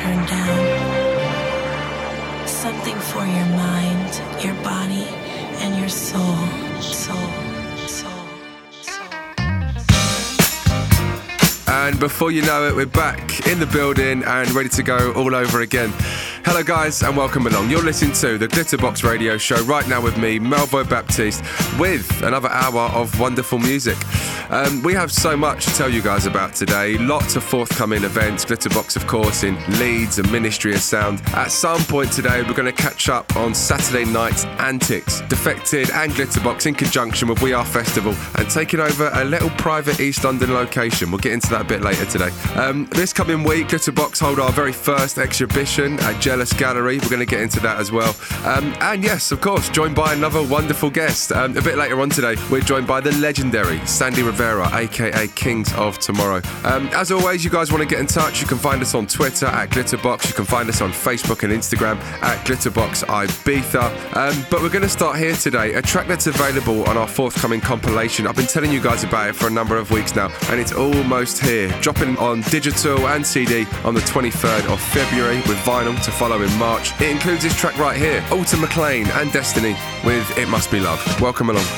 turn down. Something for your mind, your body, and your soul. And before you know it, we're back in the building and ready to go all over again. Hello guys and welcome along. You're listening to the Glitterbox Radio Show right now with me, Melvo Baptiste, with another hour of wonderful music. We have so much to tell you guys about today. Lots of forthcoming events. Glitterbox, of course, in Leeds, a Ministry of Sound. At some point today, we're going to catch up on Saturday night's antics. Defected and Glitterbox in conjunction with We Are Festival and taking over a little private East London location. We'll get into that a bit later today. This coming week, Glitterbox hold our very first exhibition at Jealous Gallery. We're going to get into that as well. And yes, of course, joined by another wonderful guest. A bit later on today, we're joined by the legendary Sandy Rivera, aka Kings of Tomorrow. As always, you guys want to get in touch, you can find us on Twitter at Glitterbox. You can find us on Facebook and Instagram at Glitterbox Ibiza. But we're going to start here today, a track that's available on our forthcoming compilation. I've been telling you guys about it for a number of weeks now, and it's almost here. Dropping on digital and CD on the 23rd of February with vinyl to follow in March. It includes this track right here, Alton McClain and Destiny with It Must Be Love. Welcome along.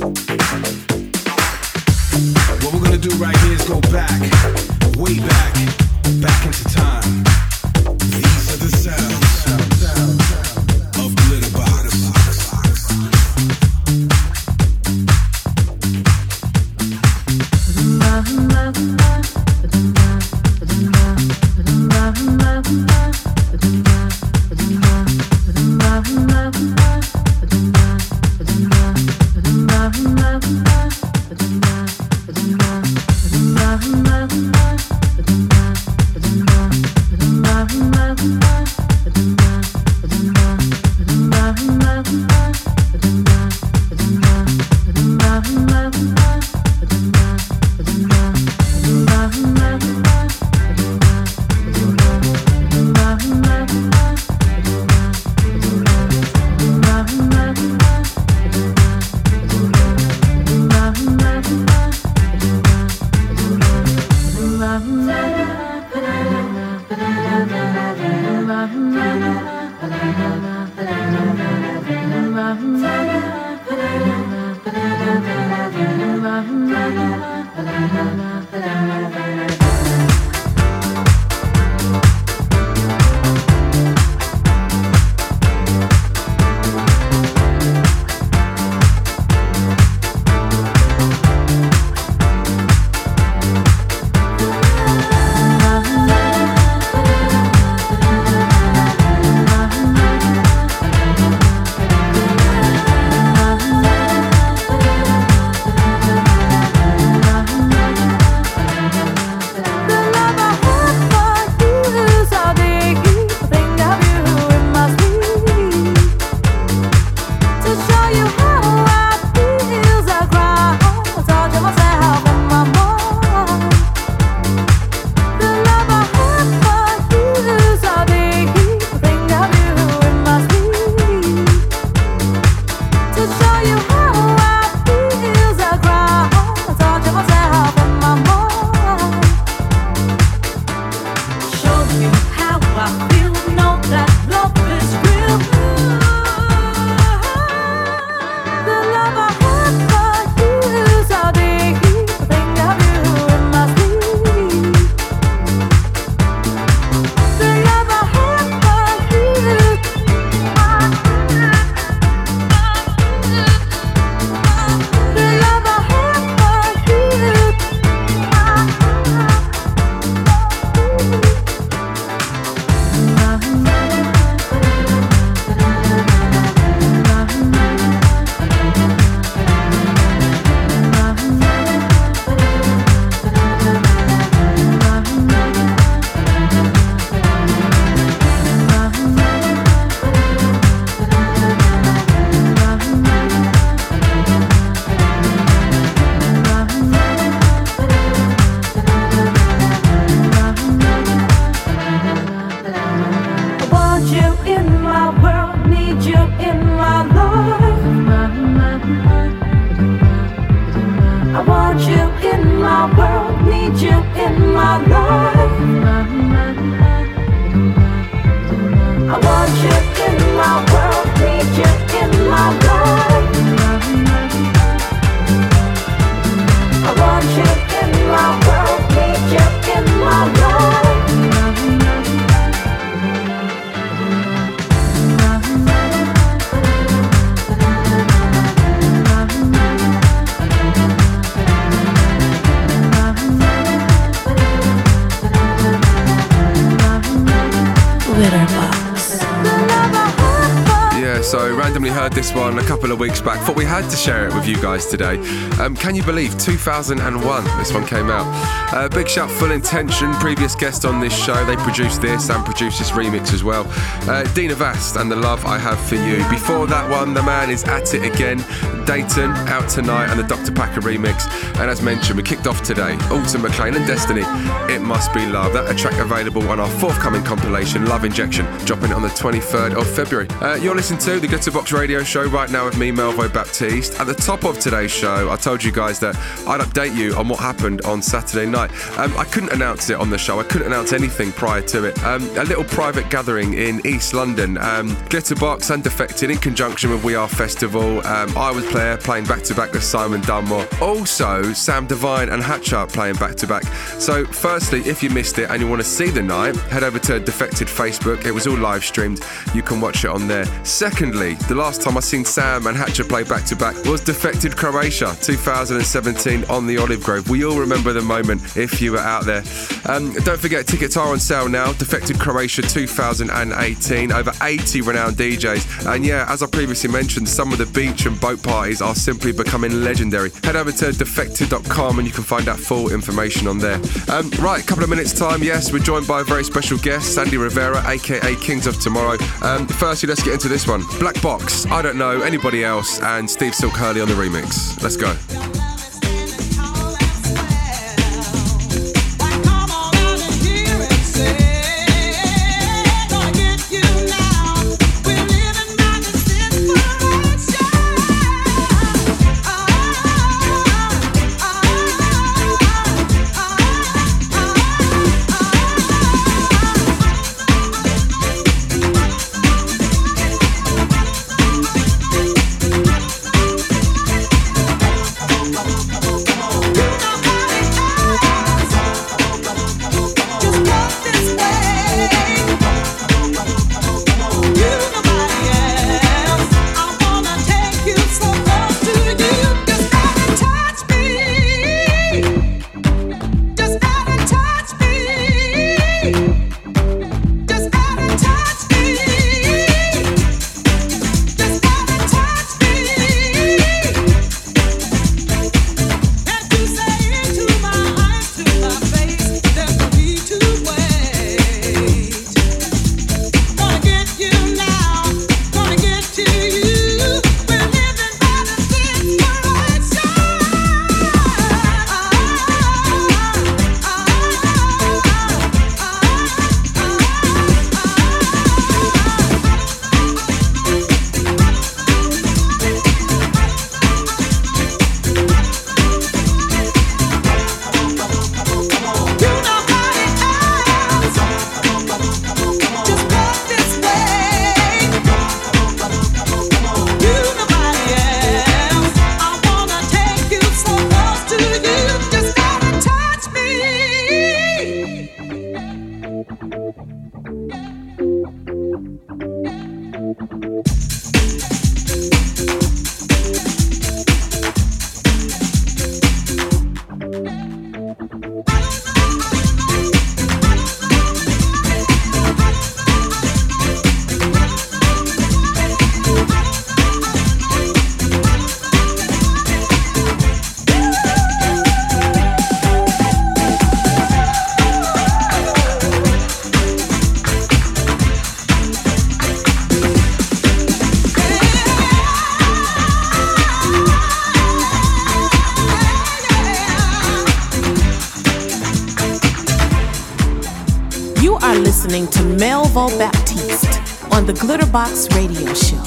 What we're gonna do right here is go back, way back into time. These are the sounds of Glitterbox. This one a couple of weeks back. Thought we had to share it with you guys today. Can you believe 2001 this one came out? Big shout Full Intention, previous guest on this show. They produced this and produced this remix as well. Dina Vast and The Love I Have For You. Before that one, the man is At It Again, Dayton, out tonight, and the Dr. Packer remix. And as mentioned, we kicked off today, Alton McClain and Destiny, It Must Be Love. That a track available on our forthcoming compilation, Love Injection, dropping it on the 23rd of February. You're listening to the Glitterbox Glitterbox Radio Show right now with me, Melvo Baptiste. At the top of today's show, I told you guys that I'd update you on what happened on Saturday night. I couldn't announce it on the show. I couldn't announce anything prior to it. A little private gathering in East London. Glitterbox and Defected in conjunction with We Are Festival. I was playing back-to-back with Simon Dunmore. Also, Sam Divine and Hatcher playing back-to-back. So, firstly, if you missed it and you want to see the night, head over to Defected Facebook. It was all live streamed. You can watch it on there. Secondly, the last time I seen Sam and Hatcher play back-to-back was Defected Croatia 2017 on the Olive Grove. We all remember the moment if you were out there. Don't forget, tickets are on sale now. Defected Croatia 2018. Over 80 renowned DJs. And yeah, as I previously mentioned, some of the beach and boat parties are simply becoming legendary. Head over to defected.com and you can find out full information on there. Right, a couple of minutes time. Yes, we're joined by a very special guest, Sandy Rivera, aka Kings of Tomorrow. Firstly, let's get into this one. Black Box, I Don't Know Anybody Else, and Steve Silk Hurley on the remix. Let's go. Listening to Melvo Baptiste on the Glitterbox Radio Show.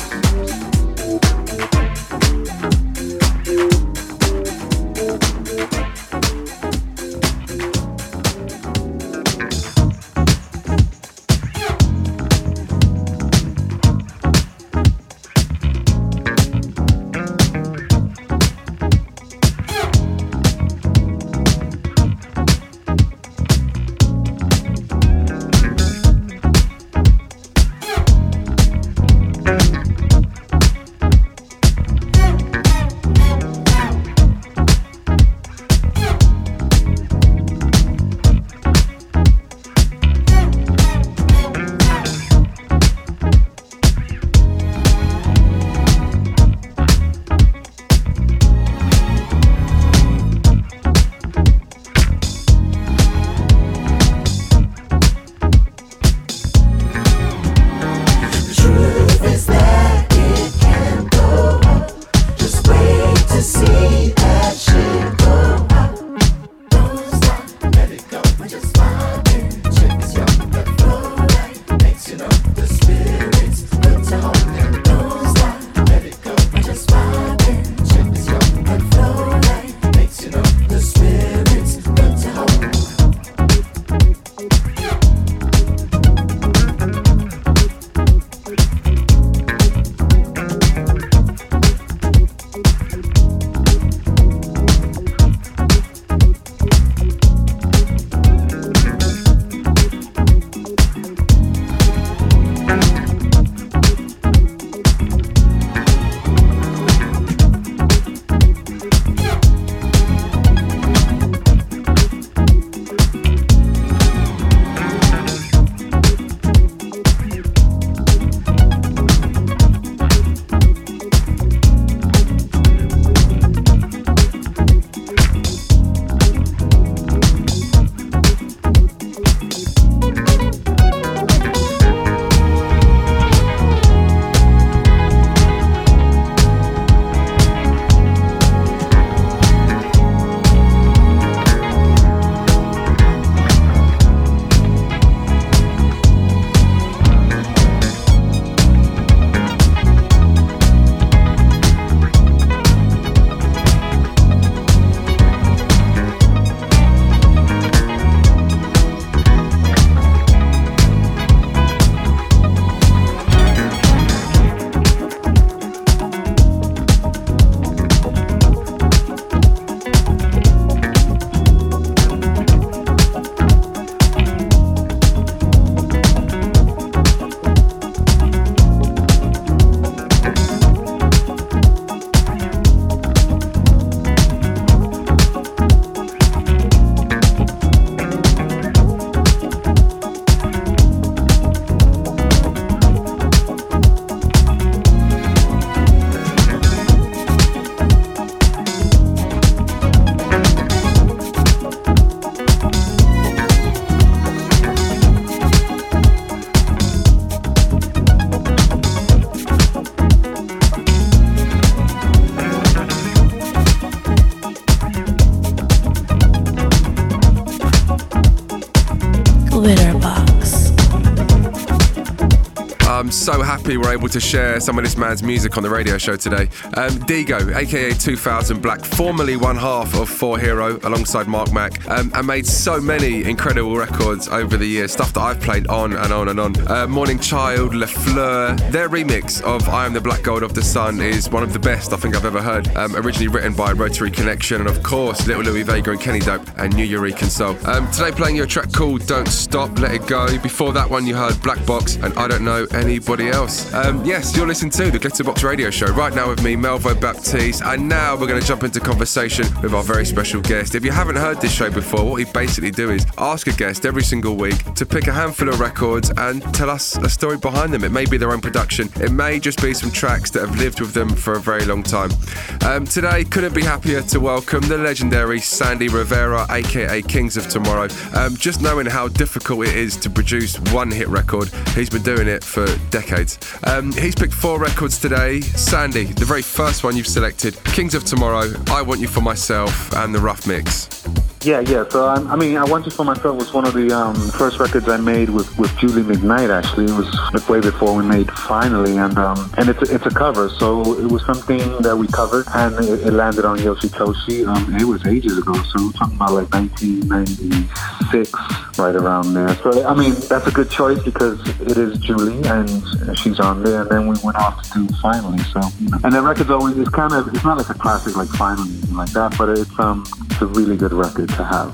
I'm so happy we're able to share some of this man's music on the radio show today. Digo, aka 2000 Black, formerly one half of 4Hero alongside Mark Mac, and made so many incredible records over the years, stuff that I've played on and on and on. Morning Child, Le Fleur, their remix of I Am the Black Gold of the Sun is one of the best I think I've ever heard. Originally written by Rotary Connection and of course Little Louis Vega and Kenny Dope and New Eureka Soul. Today playing you a track called Don't Stop, Let It Go. Before that one you heard Black Box and I Don't Know Anybody Else. Yes, you're listening to the Glitterbox Radio Show right now with me, Melvo Baptiste, and now we're going to jump into conversation with our very special guest. If you haven't heard this show before, what we basically do is ask a guest every single week to pick a handful of records and tell us a story behind them. It may be their own production, it may just be some tracks that have lived with them for a very long time. Today, couldn't be happier to welcome the legendary Sandy Rivera, aka Kings of Tomorrow. Just knowing how difficult it is to produce one hit record, he's been doing it for decades. He's picked 4 records today. Sandy, the very first one you've selected, Kings of Tomorrow, I Want You For Myself, and The Rough Mix. Yeah. So I Want You For Myself was one of the first records I made with Julie McKnight. Actually, it was way before we made Finally, and it's a cover. So it was something that we covered, and it landed on Yoshi Toshi. It was ages ago, so we're talking about like 1996, right around there. So that's a good choice because it is Julie, and she's on there. And then we went off to do Finally. So and the record's always it's not like a classic like Finally like that, but it's a really good record to have.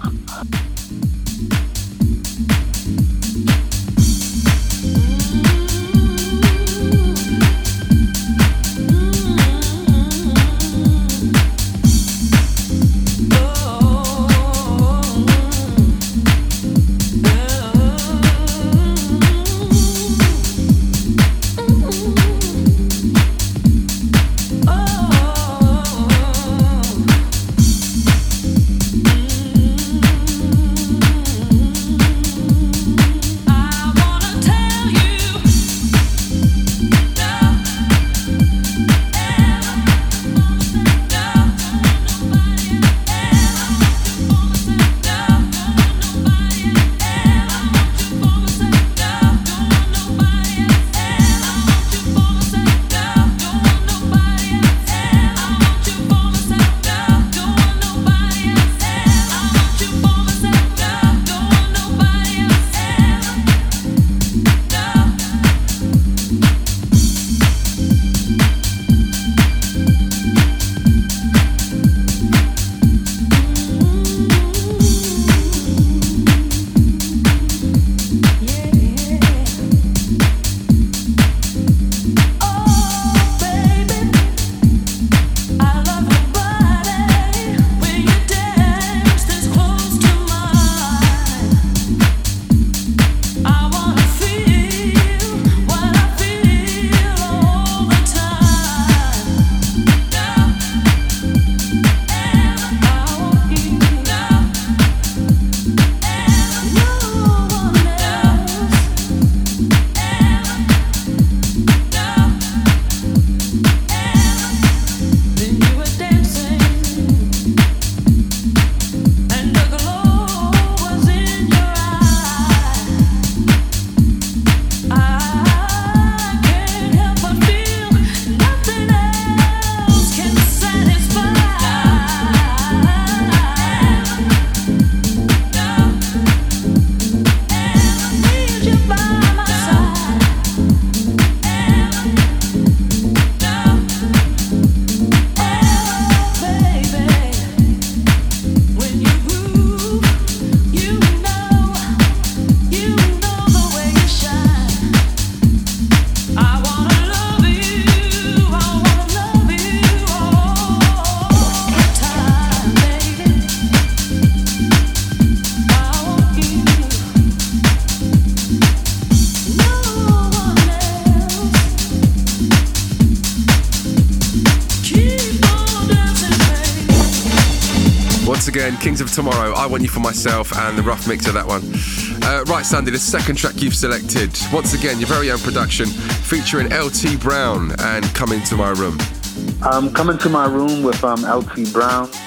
again, Kings of Tomorrow, I Want You For Myself, and the rough mix of that one. Right, Sandy, the second track you've selected, once again, your very own production, featuring LT Brown and Come Into My Room. Come Into My Room with LT Brown.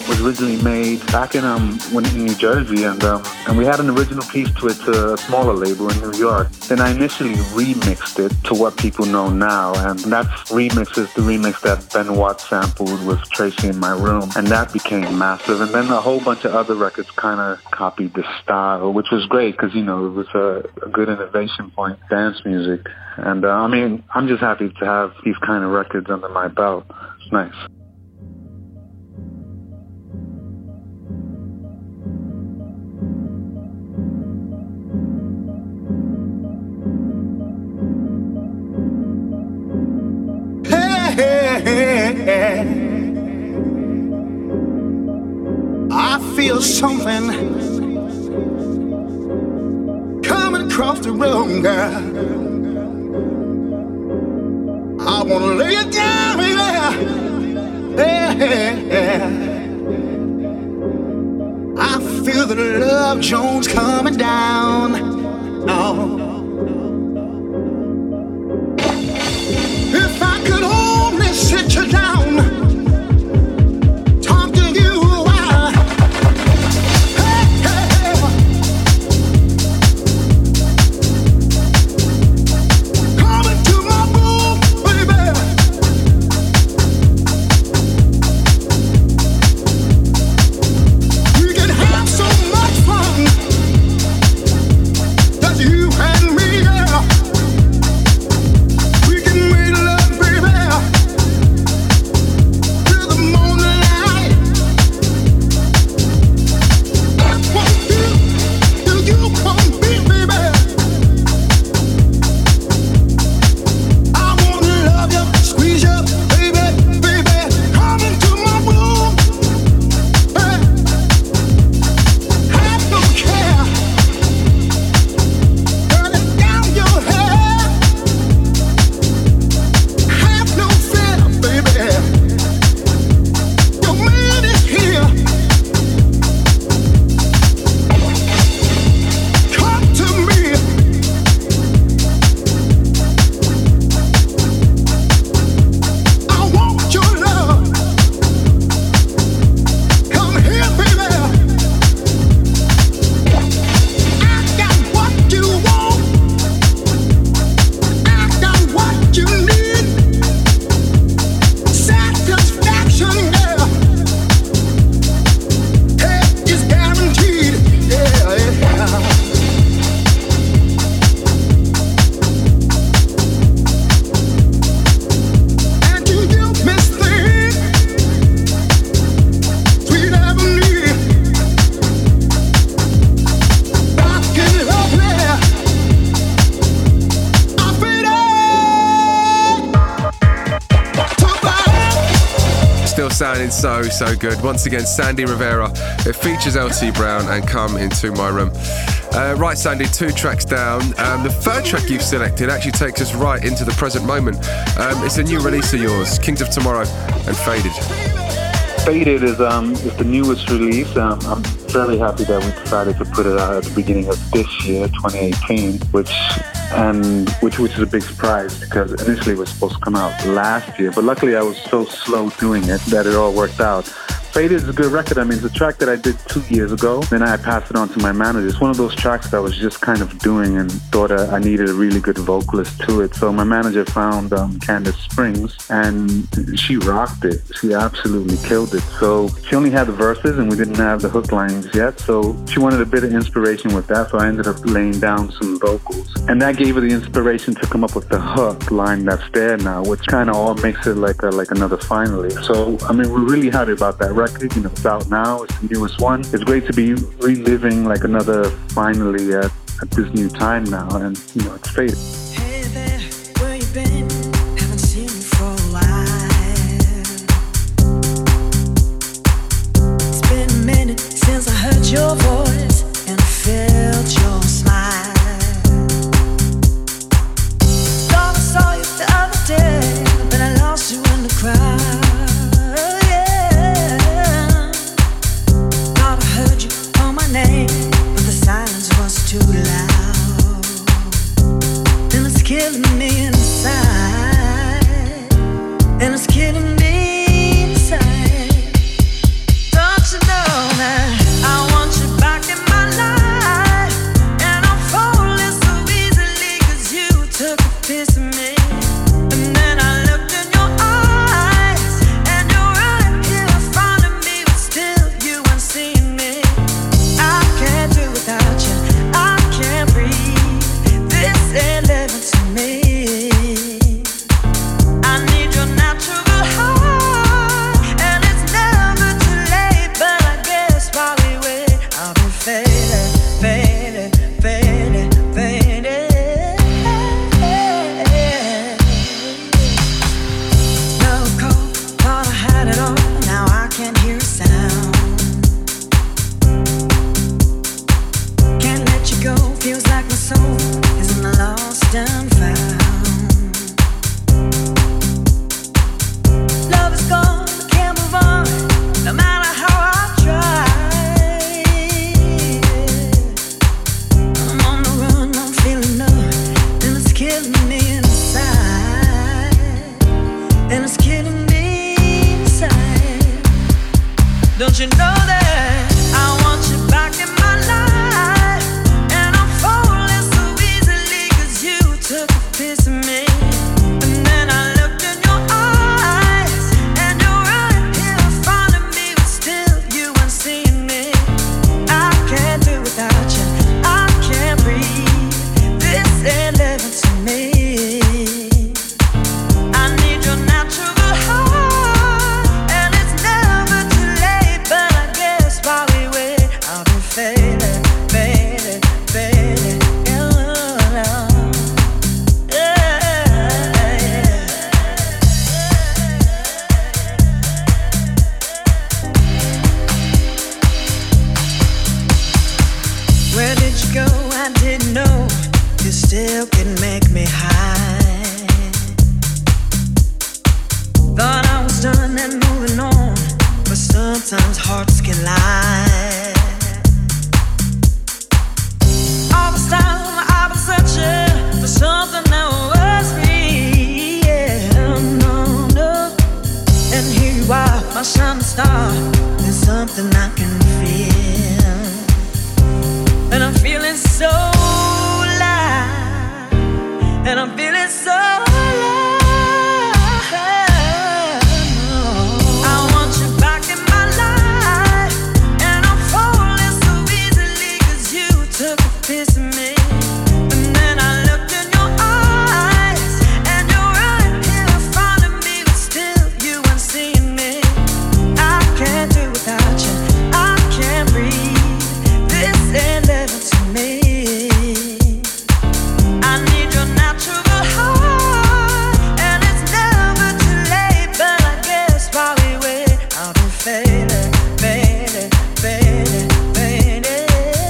was originally made back in New Jersey, and we had an original piece to it to a smaller label in New York. Then I initially remixed it to what people know now, and that remix is the remix that Ben Watt sampled with Tracy in My Room, and that became massive. And then a whole bunch of other records kind of copied the style, which was great because, you know, it was a good innovation point, dance music. And I mean, I'm just happy to have these kind of records under my belt. It's nice. I feel something coming across the room, girl. I wanna lay it down, yeah. I feel the love Jones coming down. Oh. If I could only sit you down, talk to you a while. Hey, hey, hey. Come into my room, baby. We can have so much fun, just you and me, yeah. We can make love, baby, till the morning light. I want you till you come be, baby. I wanna love you, squeeze you, baby, baby. Come into my room, hey. Have no care, turn it down your hair. Have no fear, baby. Your man is here. Come to me. I want your love. Come here, baby. I got what you want. I got what you need. Satisfaction, yeah. Hey, is guaranteed, yeah, yeah. And do you miss things, sweet Ebony? Rock it up, yeah. I'm ready to buy. Still sounding so good. Once again, Sandy Rivera. It features LT Brown and Come Into My Room. Right, Sandy, 2 tracks down. The third track you've selected actually takes us right into the present moment. It's a new release of yours, Kings of Tomorrow and Faded. Faded is the newest release. I'm very happy that we decided to put it out at the beginning of this year, 2018, which is a big surprise because initially it was supposed to come out last year, but luckily I was so slow doing it that it all worked out. Faded is a good record. I mean, it's a track that I did 2 years ago. Then I passed it on to my manager. It's one of those tracks that I was just kind of doing and thought I needed a really good vocalist to it. So my manager found Candace Springs, and she rocked it. She absolutely killed it. So she only had the verses, and we didn't have the hook lines yet. So she wanted a bit of inspiration with that. So I ended up laying down some vocals, and that gave her the inspiration to come up with the hook line that's there now, which kind of all makes it like another finally. So I mean, we're really happy about that record. You know, it's out now. It's the newest one. It's great to be reliving like another finally at this new time now, and you know, it's Faded. Hey there, where you been? Haven't seen you for a while. It's been a minute since I heard your voice and felt your smile. Thought I saw you the other day, but I lost you in the crowd. Name, but the silence was too loud, and it's killing me inside, and it's killing me inside. Thought Don't you know that I want you back in my life? And I'm falling so easily 'cause you took a piece of me. And then I looked in your eyes, and you're right here in front of me, but still you weren't seeing me. I can't do without you, I can't breathe. This ain't living to me. I need your natural heart, and it's never too late. But I guess while we wait, I'll be fading, fading, fading. Where did you go? I didn't know. You still can make me high. Thought I was done and moving on, but sometimes hearts can lie. All this time I've been searching for something that was me. Yeah, no, no. And here you are, my shining star. There's something I can feel, and I'm feeling so alive, and I'm feeling so alive. I want you back in my life, and I'm falling so easily 'cause you took a piece of me. And then I looked in your eyes, and you're right here in front of me, but still you weren't seeing me. I can't do without you, I can't breathe. This ain't living to me. I need your natural heart, and it's never too late. But I guess while we wait, I'll be fading, fading, fading, fading.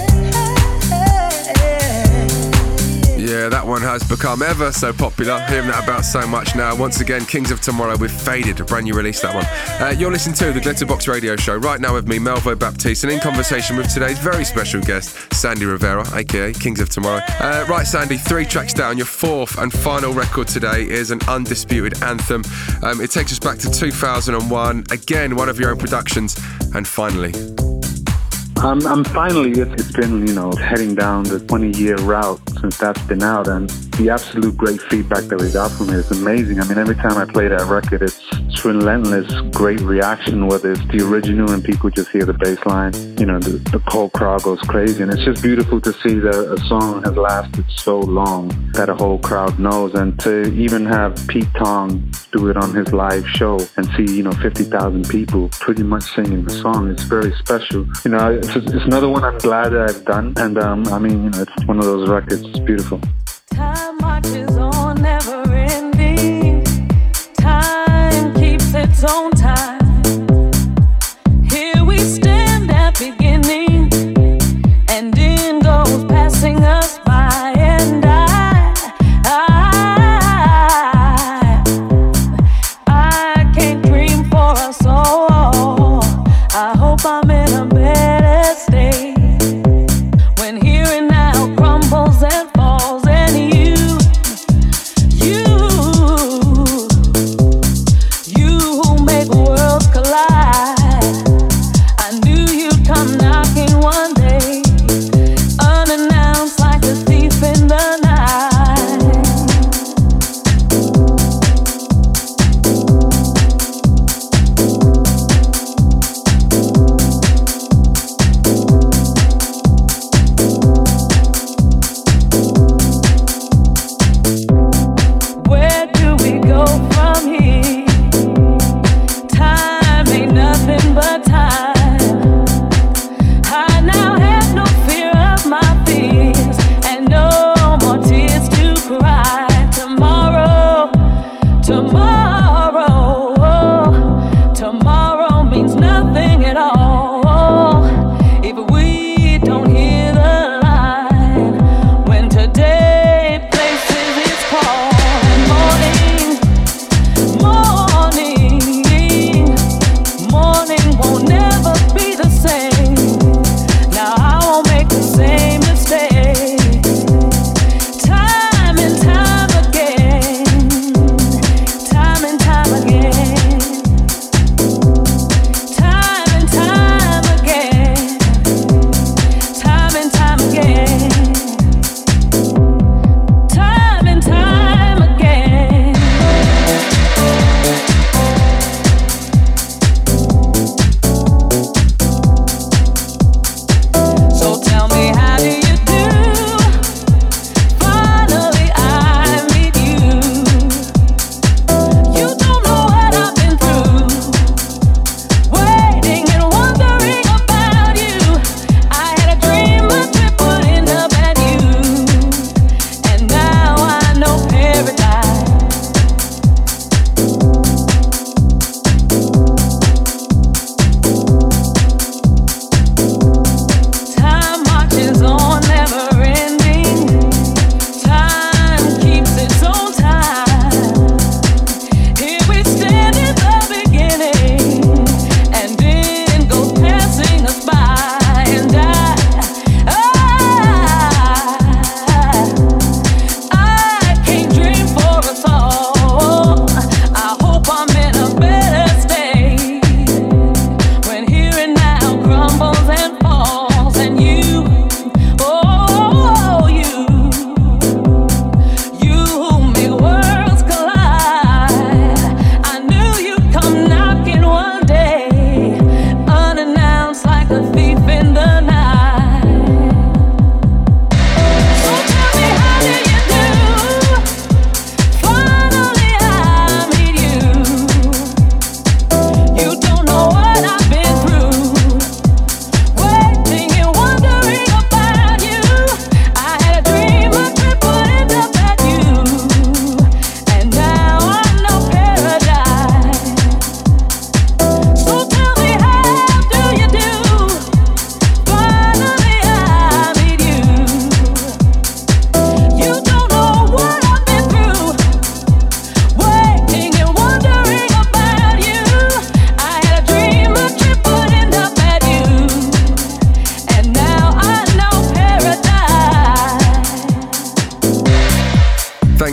Yeah, that one has become ever so popular. Hearing that about so much now. Once again, Kings of Tomorrow with Faded, a brand new release, that one. You're listening to the Glitterbox Radio Show right now with me, Melvo Baptiste, and in conversation with today's very special guest, Sandy Rivera, aka Kings of Tomorrow. Right, Sandy, 3 tracks down. Your 4th and final record today is an undisputed anthem. It takes us back to 2001. Again, one of your own productions, and finally. I'm finally, it's been, heading down the 20-year route since that's been out, and the absolute great feedback that we got from it is amazing. I mean, every time I play that record, it's relentless, great reaction, whether it's the original and people just hear the bass line, the whole crowd goes crazy, and it's just beautiful to see that a song has lasted so long that a whole crowd knows, and to even have Pete Tong do it on his live show and see, 50,000 people pretty much singing the song, it's very special. It's another one I'm glad that I've done, and it's one of those records. It's beautiful. Time marches on, never ending. Time keeps its own time. Here we stand at beginning, and in goes passing us by. And I can't dream for us all. I hope I'm in a better state when here and now crumbles and falls.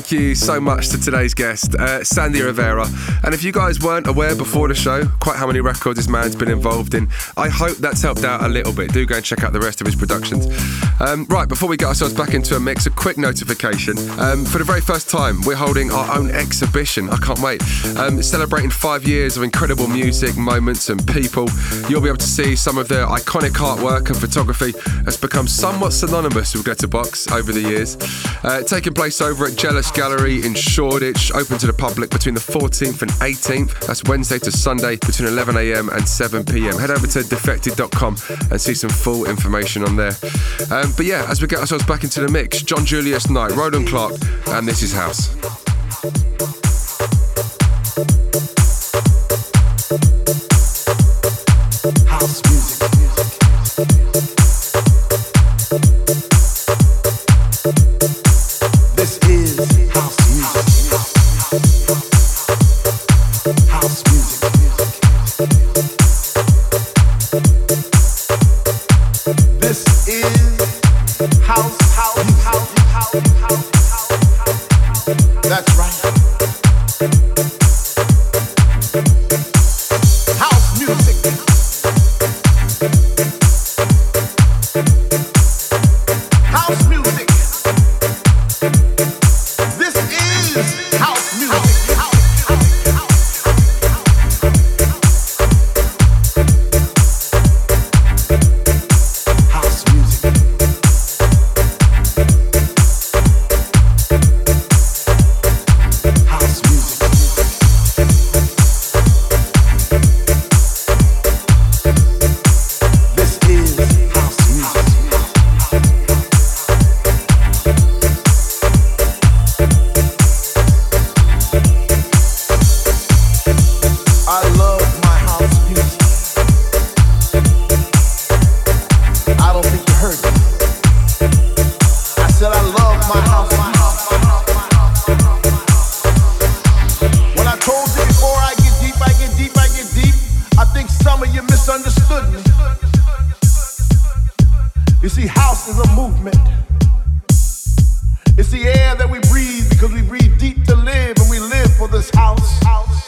thank you so much to today's guest, Sandy Rivera. And if you guys weren't aware before the show quite how many records this man's been involved in, I hope that's helped out a little bit. Do go and check out the rest of his productions. Right, before we get ourselves back into a mix, a quick notification. For the very first time, we're holding our own exhibition. I can't wait. Celebrating 5 years of incredible music, moments and people. You'll be able to see some of their iconic artwork and photography that's become somewhat synonymous with Glitterbox over the years. Taking place over at Jealous Gallery in Shoreditch, open to the public between the 14th and 18th. That's Wednesday to Sunday between 11 a.m. and 7 p.m. Head over to defected.com and see some full information on there. But yeah, as we get ourselves back into the mix, John Julius Knight, Roland Clark, and This Is House. House music. This is house music. House music. This is house. That's right. House music. House music. This is house music. House music. House music. This is house music. I love my house music. I don't think you heard me. I said I love my house music. When I told you before, I get deep. I think some of you misunderstood me. You see, house is a movement. It's the air that we breathe because we breathe deep to live, and we live for this house.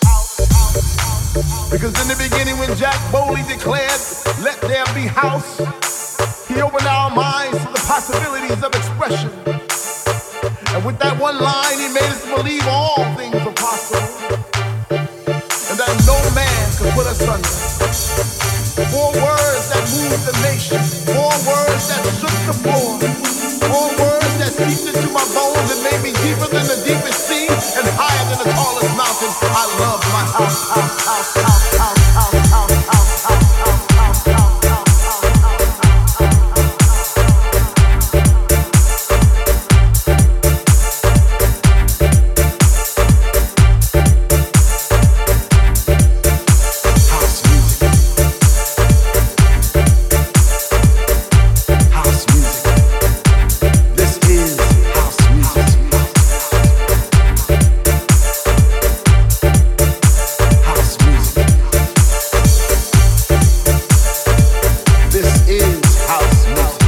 Because in the beginning, when Jack Bowley declared, "Let there be house," he opened our minds to the possibilities of expression. And with that one line, he made us believe all things are possible, and that no man could put us under. 4 words that moved the nation, 4 words that shook the floor, 4 words that seeped into my bones and made me deeper than the deepest sea and higher than the tallest mountain. I love my house. House music. House music. This is house music. House music. This is house music.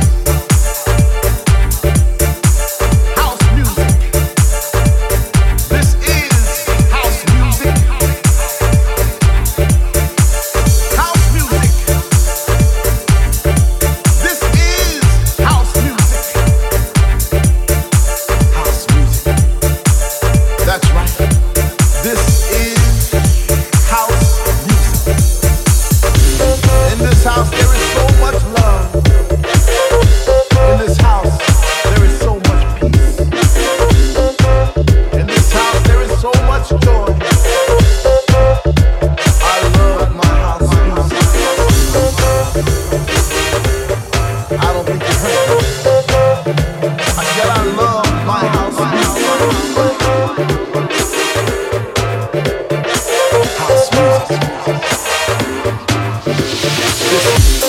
House music. This is house music. House music. This is house music. House music. That's right. This is house music. In this house there is so much love. In this house there is so much peace. In this house there is so much joy. I love my house music. I don't think you heard me. I said I love my house music. House music. This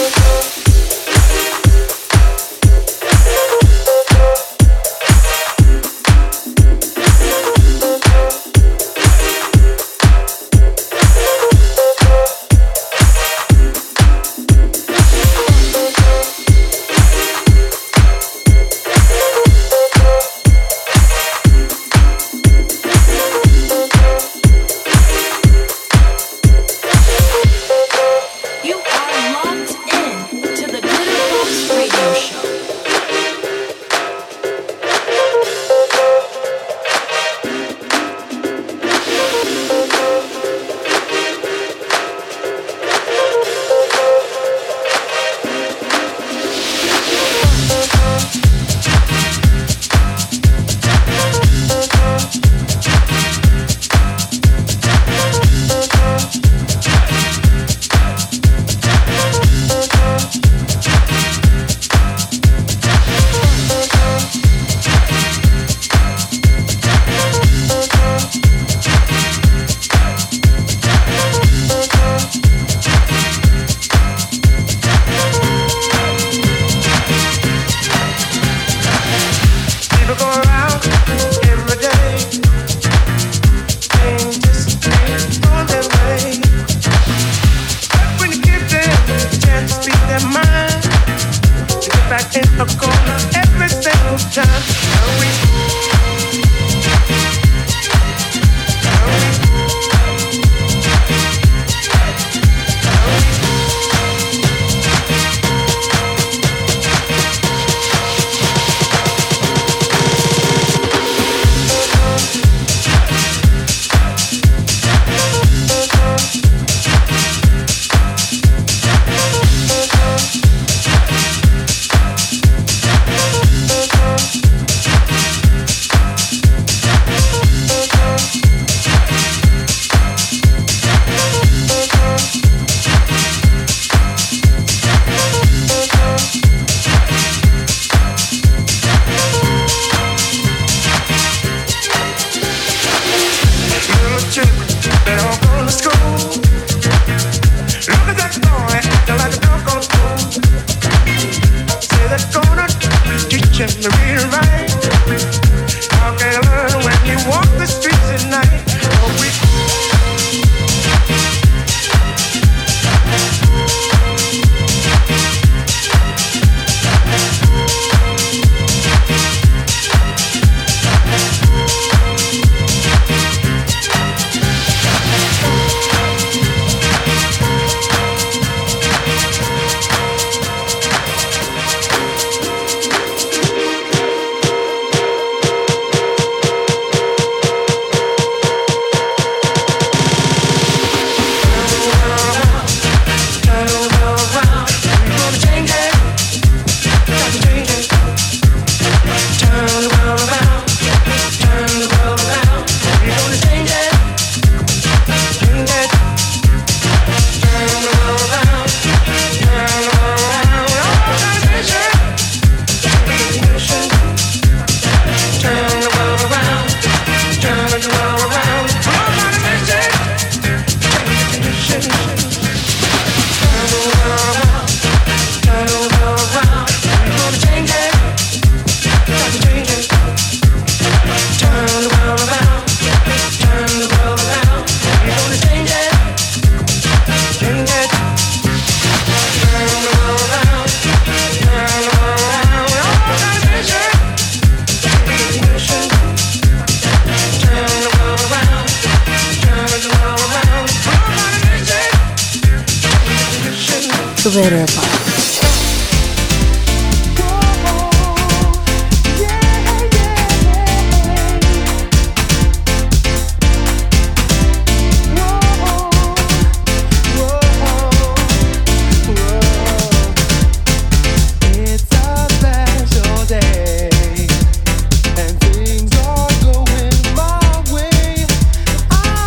in the corner every single time. Glitterbox.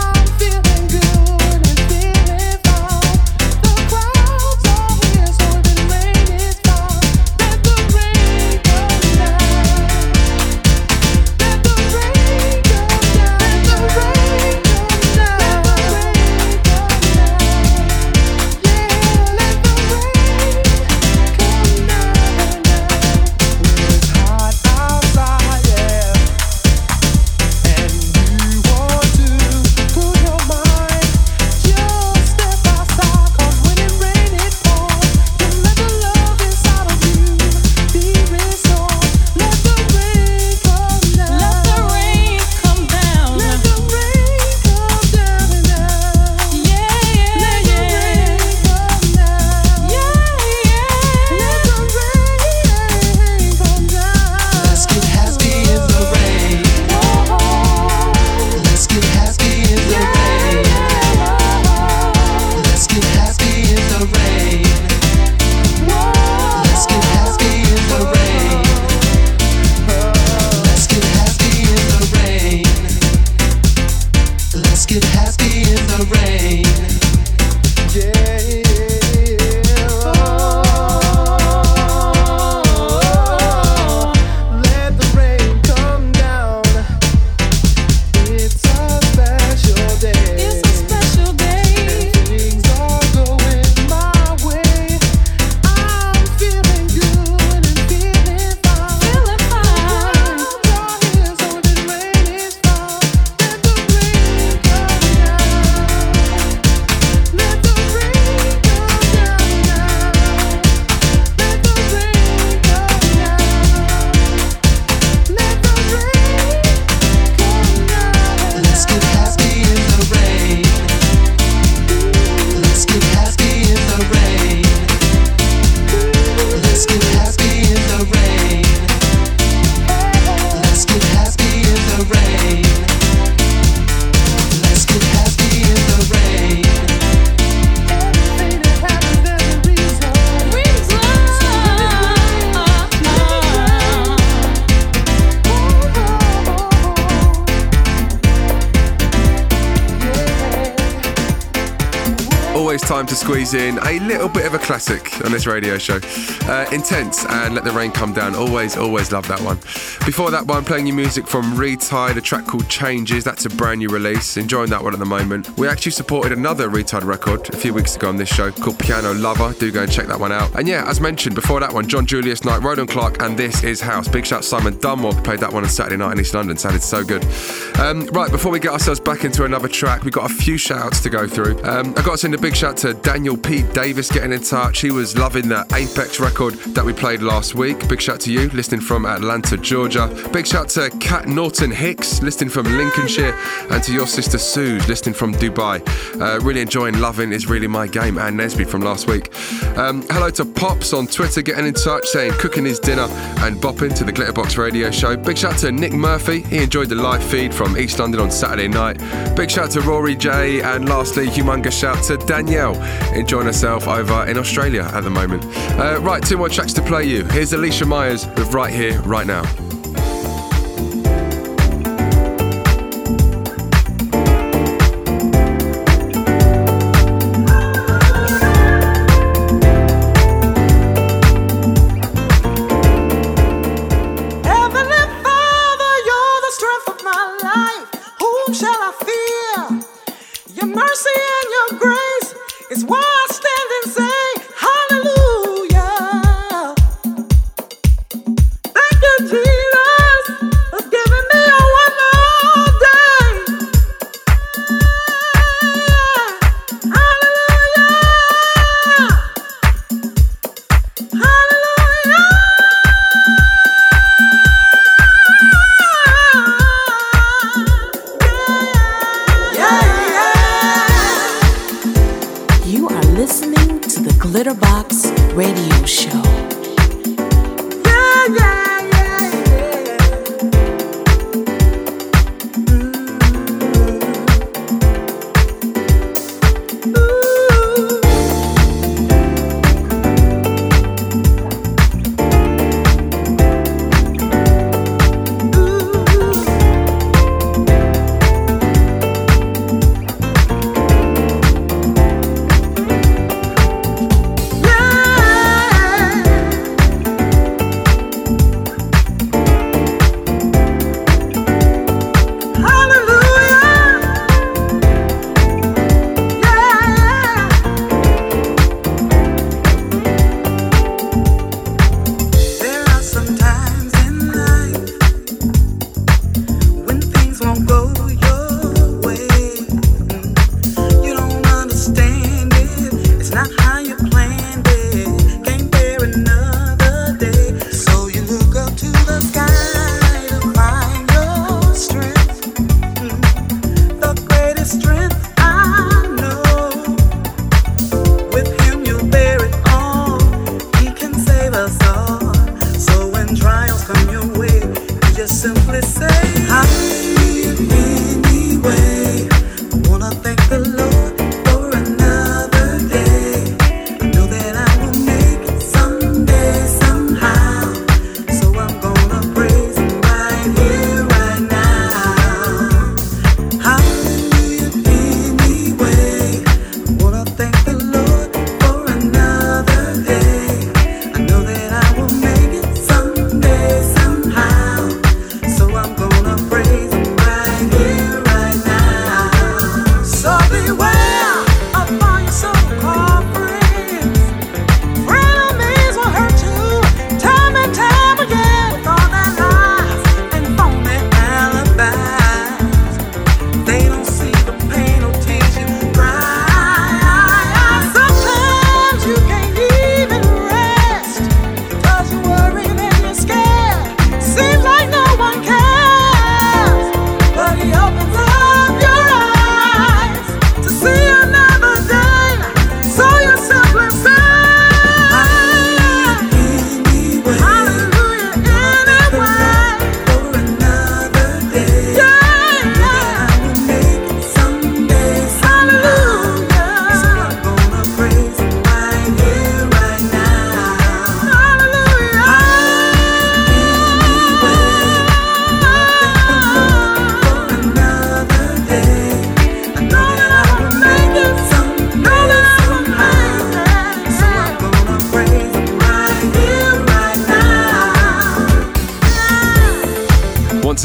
So time to squeeze in a little bit of a classic on this radio show. Intense and Let the Rain Come Down. Always love that one. Before that one, playing you music from Retide, a track called Changes. That's a brand new release. Enjoying that one at the moment. We actually supported another Retide record a few weeks ago on this show called Piano Lover. Do go and check that one out. And yeah, as mentioned before that one, John Julius Knight, Roland Clark, and This Is House. Big shout to Simon Dunmore. Played that one on Saturday night in East London. Sounded so good. Right, before we get ourselves back into another track, we've got a few shout outs to go through. I've got to send a big shout to Daniel Pete Davis getting in touch. He was loving the Apex record that we played last week. Big shout to you, listening from Atlanta, Georgia. Big shout to Kat Norton Hicks, listening from Lincolnshire, and to your sister Suze, listening from Dubai. Really enjoying Loving Is Really My Game, and Nesby from last week. Hello to Pops on Twitter getting in touch, saying cooking his dinner and bopping to the Glitterbox radio show. Big shout to Nick Murphy. He enjoyed the live feed from East London on Saturday night. Big shout to Rory J, and lastly, humongous shout to Danielle, enjoying herself over in Australia at the moment. Right, 2 more tracks to play you. Here's Alicia Myers with Right Here, Right Now.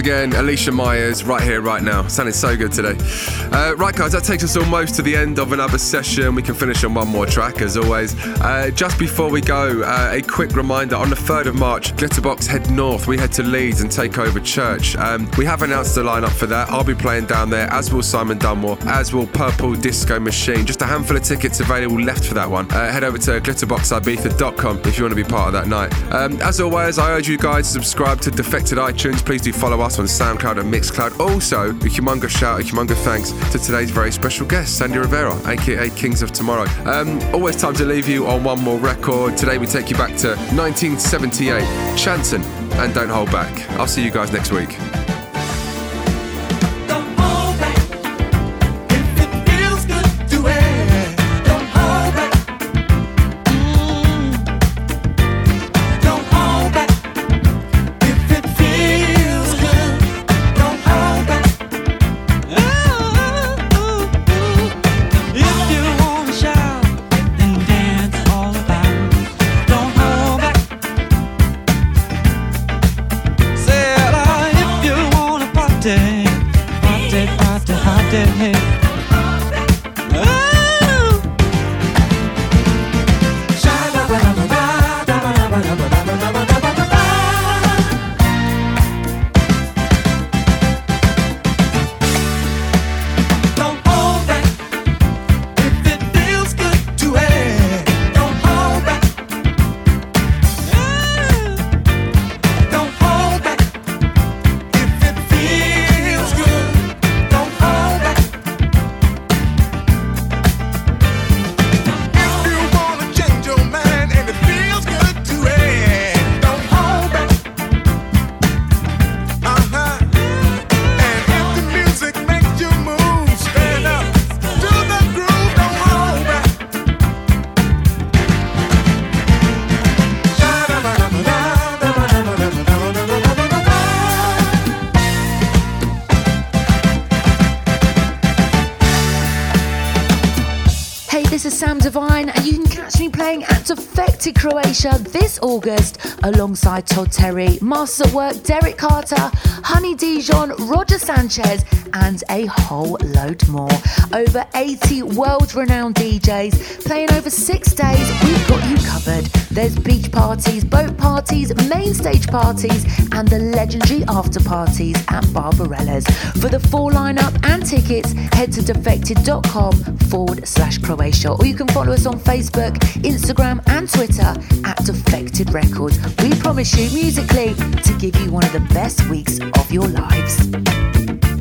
again, Alicia Myers, right here, right now. Sounding so good today. Right, guys, that takes us almost to the end of another session. We can finish on one more track, as always. Just before we go, a quick reminder, on the 3rd of March, Glitterbox head north. We head to Leeds and take over Church. We have announced the lineup for that. I'll be playing down there, as will Simon Dunmore, as will Purple Disco Machine. Just a handful of tickets available left for that one. Head over to glitterboxibiza.com if you want to be part of that night. As always, I urge you guys to subscribe to Defected iTunes. Please do follow us on SoundCloud and Mixcloud. Also, a humongous shout, a humongous thanks to today's very special guest, Sandy Rivera, aka Kings of Tomorrow. Always time to leave you on one more record. Today we take you back to 1978, Chanson and Don't Hold Back. I'll see you guys next week. Defected Croatia this August alongside Todd Terry, Masters at Work, Derek Carter, Honey Dijon, Roger Sanchez and a whole load more. Over 80 world-renowned DJs playing over 6 days. We've got you covered. There's beach parties, boat parties, main stage parties and the legendary after parties at Barbarella's. For the full lineup and tickets, head to defected.com/Croatia, or you can follow us on Facebook, Instagram and Twitter at Defected Records. We promise you musically to give you one of the best weeks of your lives.